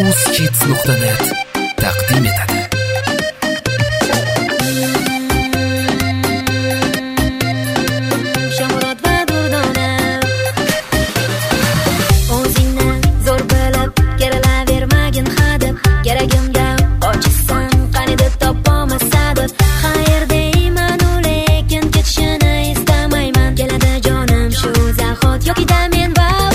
Kids.net taqdim etadi. Shamurod va Durdona o'zingni zo'r bilib keravermagin hadeb, keragimga qochsan qani deb topolmasa deb. Xayr deyman u lekin ketishini istamayman. Keladi jonim shu zahot yokida men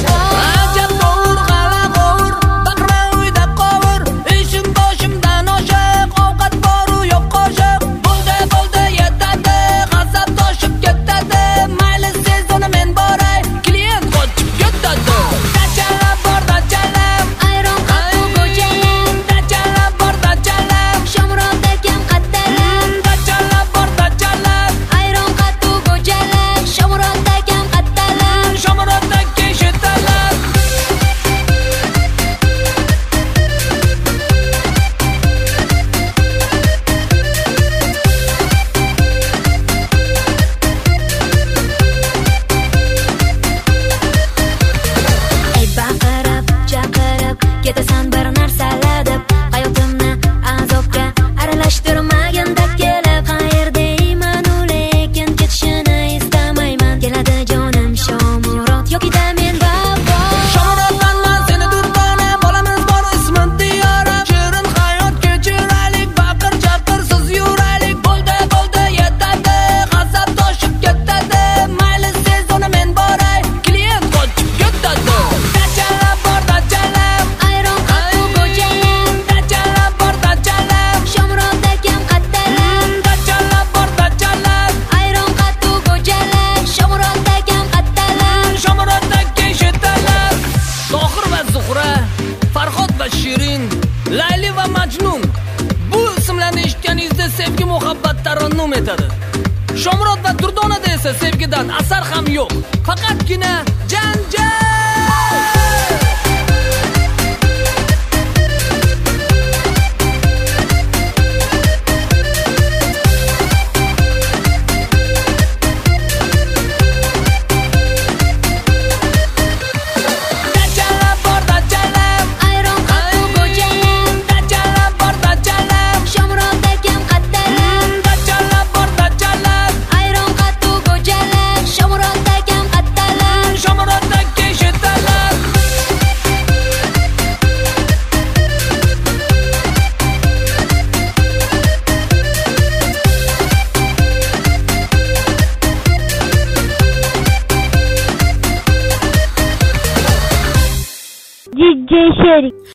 ketasan bir narsalar deb, hayotimni azobga aralashtirmaganda kelib. Xayr deyman u lekin ketishini istamayman. Keladi jonim Shomurod yokida men babo. Shomurodman man seni Durdona, bolamiz bor ismin Diyora. Shirin hayot kechiraylik, baqir chaqirsiz yuraylik. Bo'ldi yetadi, g'azab toshib ketadi. Mayli sezoni men boray, klient qochib ketadi. Dachalab bor dachalab, Shirin, Layli va Majnun bu ismlarni eshitganingizda sevgi muhabbat tarannum etadi. Shomurod va Durdonada esa sevgidan asar ham yo'q, faqatgina janjal. DJ Sherry.